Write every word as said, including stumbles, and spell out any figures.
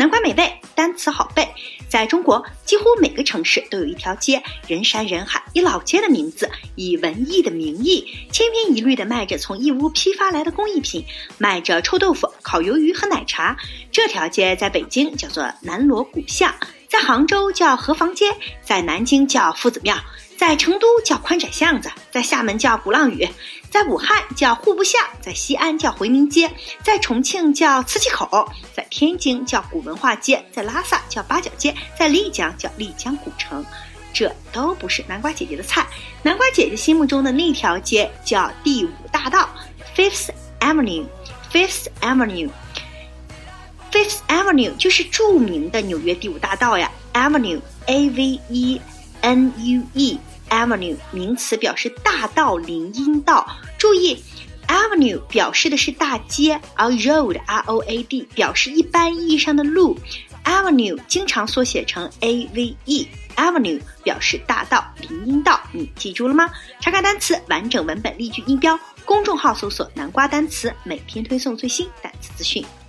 南瓜美味，单词好背。在中国，几乎每个城市都有一条街，人山人海，以老街的名字，以文艺的名义，千篇一律地卖着从义乌批发来的工艺品，卖着臭豆腐、烤鱿鱼和奶茶。这条街在北京叫做南锣鼓巷，在杭州叫河坊街，在南京叫夫子庙，在成都叫宽窄巷子，在厦门叫鼓浪屿，在武汉叫户部巷，在西安叫回民街，在重庆叫磁器口，在天津叫古文化街，在拉萨叫八角街，在丽江叫丽江古城。这都不是南瓜姐姐的菜，南瓜姐姐心目中的那条街叫第五大道 Fifth Avenue Fifth Avenue Fifth Avenue 就是著名的纽约第五大道呀。 Avenue A V E N U E Avenue 名词表示大道、林荫道。注意 Avenue 表示的是大街，而 Road R O A D 表示一般意义上的路。 Avenue 经常缩写成 A V E Avenue 表示大道、林荫道，你记住了吗？查看单词完整文本例句音标，公众号搜索南瓜单词，每天推送最新单词资讯。